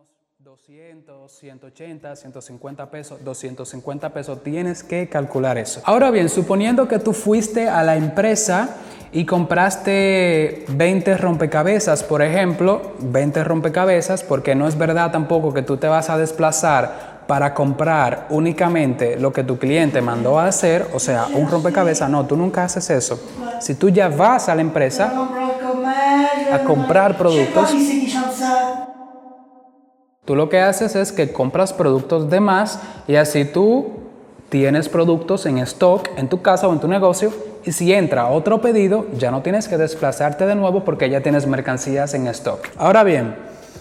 200, 180, 150 pesos, 250 pesos, tienes que calcular eso. Ahora bien, suponiendo que tú fuiste a la empresa y compraste 20 rompecabezas, por ejemplo, 20 rompecabezas, porque no es verdad tampoco que tú te vas a desplazar para comprar únicamente lo que tu cliente mandó a hacer, o sea, un rompecabezas, no, tú nunca haces eso. Si tú ya vas a la empresa a comprar productos, tú lo que haces es que compras productos de más y así tú tienes productos en stock en tu casa o en tu negocio y si entra otro pedido ya no tienes que desplazarte de nuevo porque ya tienes mercancías en stock. Ahora bien,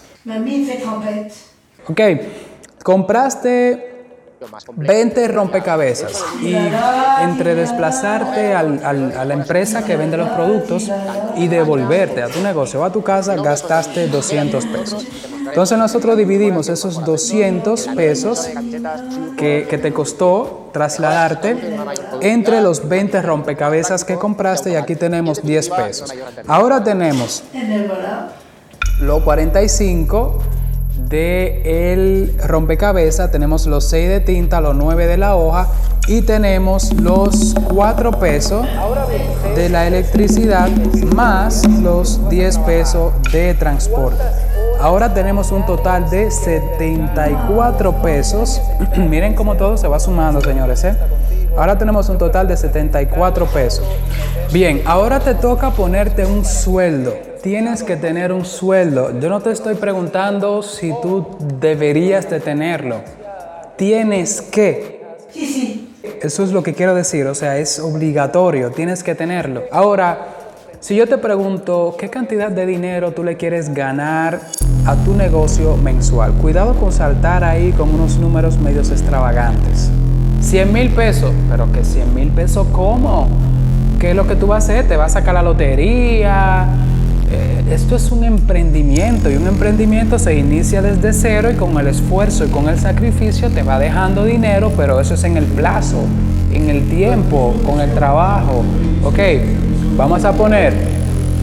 ok, compraste 20 rompecabezas y entre desplazarte a la empresa que vende los productos y devolverte a tu negocio o a tu casa gastaste 200 pesos. Entonces nosotros dividimos esos 200 pesos que te costó trasladarte entre los 20 rompecabezas que compraste y aquí tenemos 10 pesos. Ahora tenemos los 45 del rompecabezas, tenemos los 6 de tinta, los 9 de la hoja y tenemos los 4 pesos de la electricidad más los 10 pesos de transporte. Ahora tenemos un total de 74 pesos. Miren cómo todo se va sumando, señores, ¿eh? Ahora tenemos un total de 74 pesos. Bien, ahora te toca ponerte un sueldo. Tienes que tener un sueldo. Yo no te estoy preguntando si tú deberías de tenerlo. Tienes que. Sí. Eso es lo que quiero decir, o sea, es obligatorio, tienes que tenerlo. Ahora, si yo te pregunto, ¿qué cantidad de dinero tú le quieres ganar a tu negocio mensual? Cuidado con saltar ahí con unos números medios extravagantes. 100,000 pesos, pero que 100,000 pesos, ¿cómo? ¿Qué es lo que tú vas a hacer? ¿Te vas a sacar la lotería? Esto es un emprendimiento y un emprendimiento se inicia desde cero y con el esfuerzo y con el sacrificio te va dejando dinero, pero eso es en el plazo, en el tiempo, con el trabajo. Ok, vamos a poner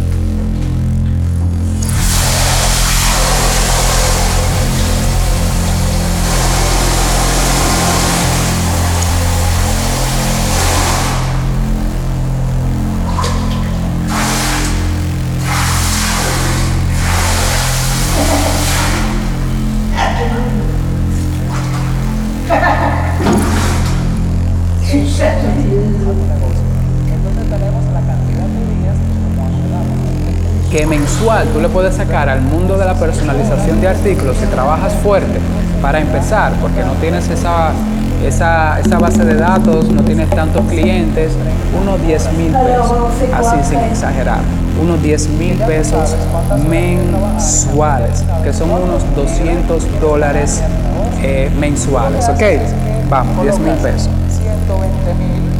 que mensual tú le puedes sacar al mundo de la personalización de artículos si trabajas fuerte para empezar, porque no tienes esa base de datos, no tienes tantos clientes, unos 10,000 pesos, así sin exagerar, unos 10,000 pesos mensuales, que son unos $200 mensuales, ¿ok? Vamos, 10,000 pesos. 120,000,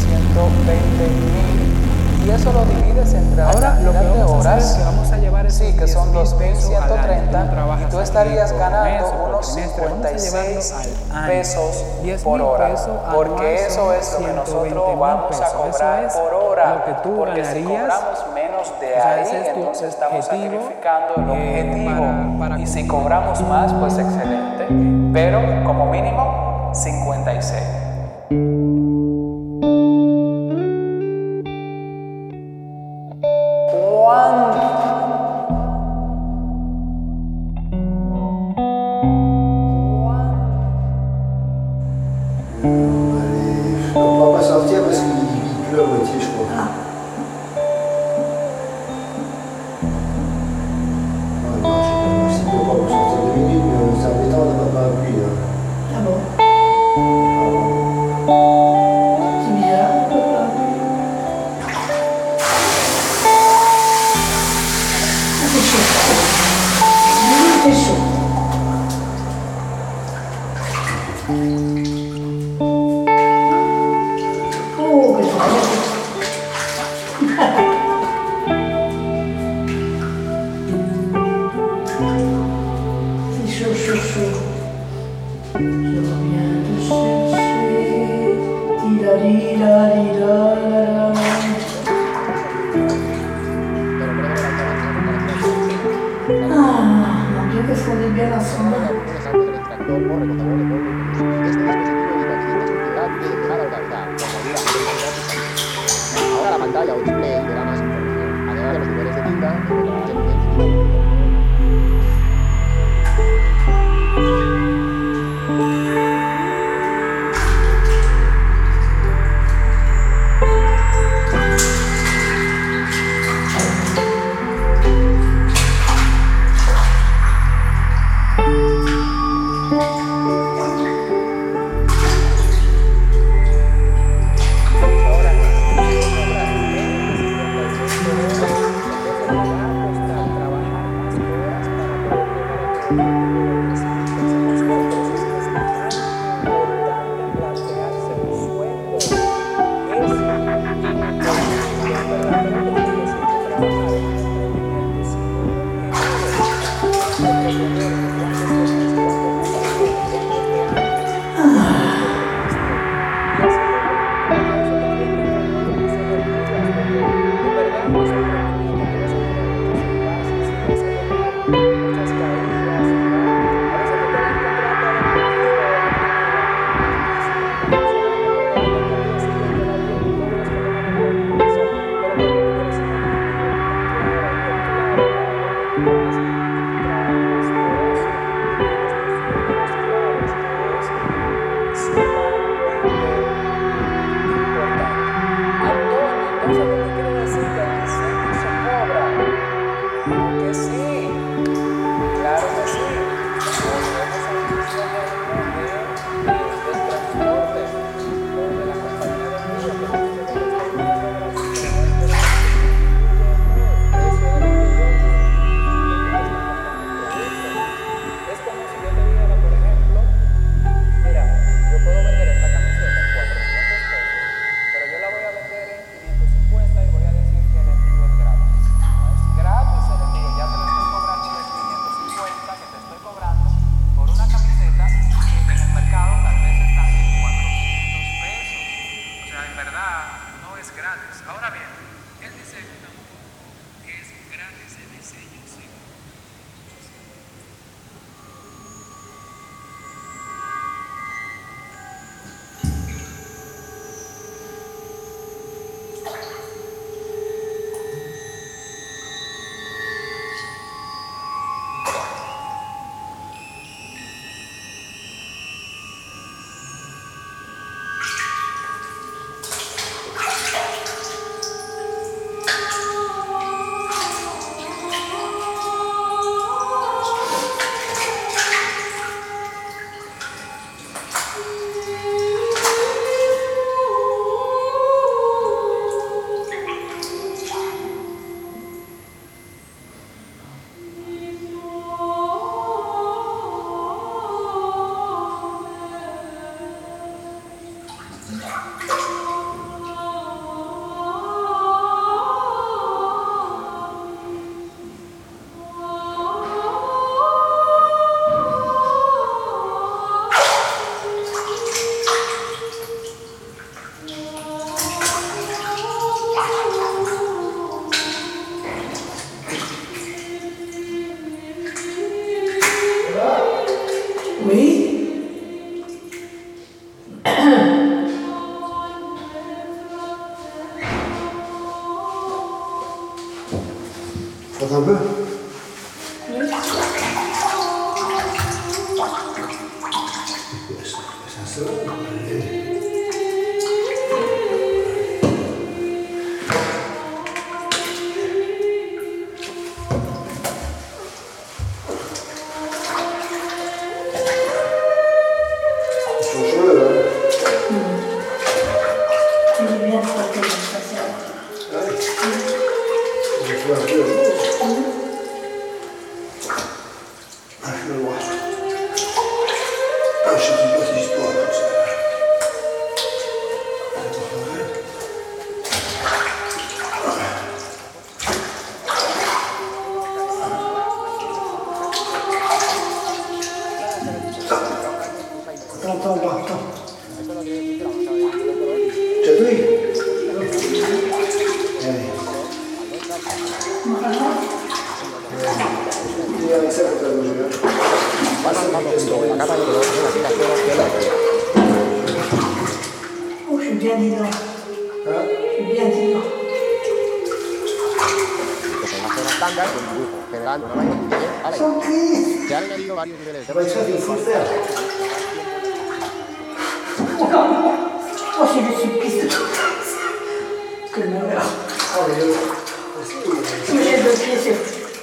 y eso lo divides entre ahora lo que de horas que vamos a llevar que son 2,130 y tú estarías ganando unos 56 pesos por hora, porque eso es lo que nosotros vamos a cobrar por hora, porque si cobramos menos de ahí entonces estamos sacrificando el objetivo y si cobramos más pues excelente, pero como mínimo 56. Qu'est-ce qu'on bien la zona. Ahora la pantalla o display te da más información. Además de los niveles de tinta, Attends un peu. Ça va. Gracias. bien, dis donc. Je suis bien, dis donc. Que son las zonas blancas con dibujo general de una manera muy bien, ¿vale? Son tristes. Se han añadido varios niveles de Ouais, ça, il faut le faire. Oh, c'est le supplice de tout. Quel malheur. Ah, mais Si j'ai deux pieds, c'est...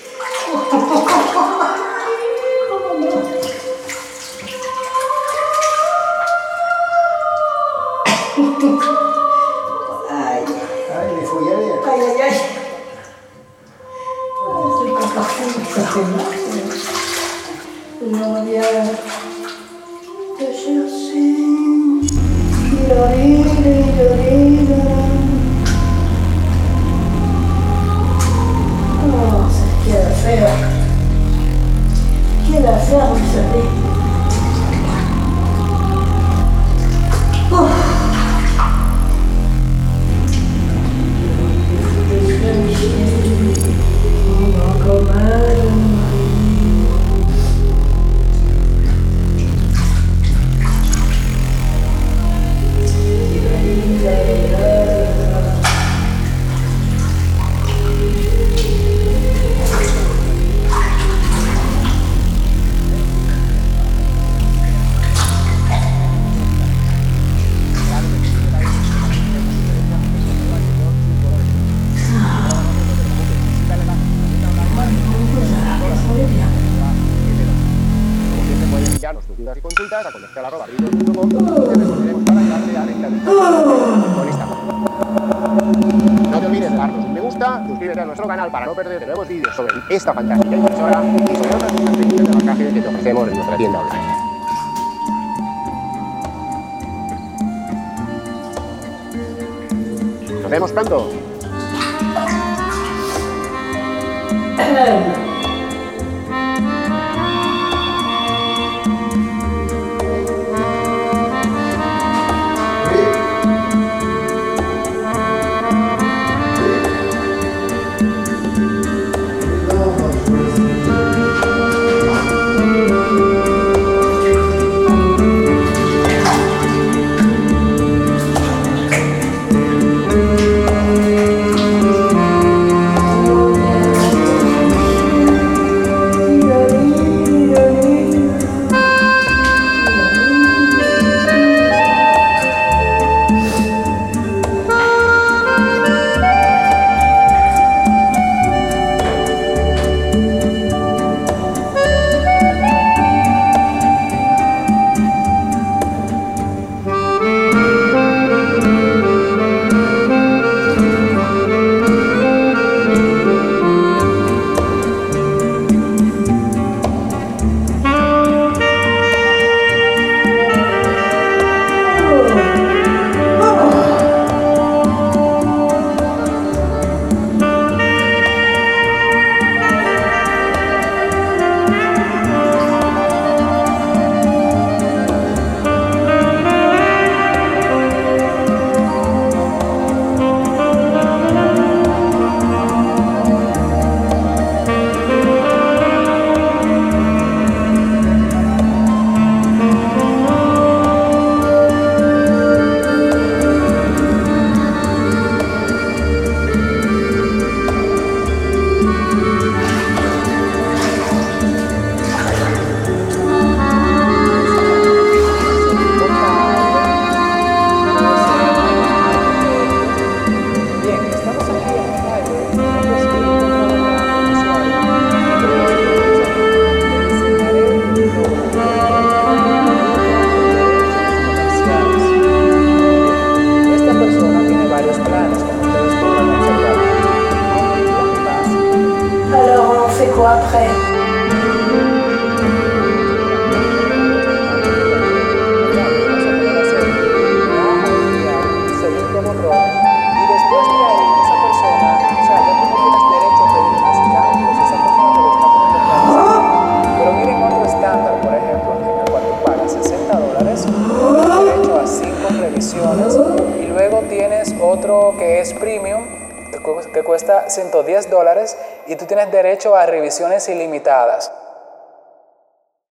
Aïe, ah, il faut y aller. aïe, aïe, aïe. C'est pas parfait, ça fait mal. J'aimerais bien te chercher. Oh, quelle affaire. Quelle affaire, vous savez. Oh. Enviarnos tus dudas y consultas a comercial@ritos.com y te responderemos para ayudarte a rentabilizar con Instagram. No te olvides de darnos un me gusta, suscríbete a nuestro canal para no perderte nuevos vídeos sobre esta fantástica impresora y sobre otras muchas técnicas de marcaje que te ofrecemos en nuestra tienda online. Nos vemos pronto. après. Y luego tienes otro que es premium, que cuesta $110 y tú tienes derecho a revisiones ilimitadas.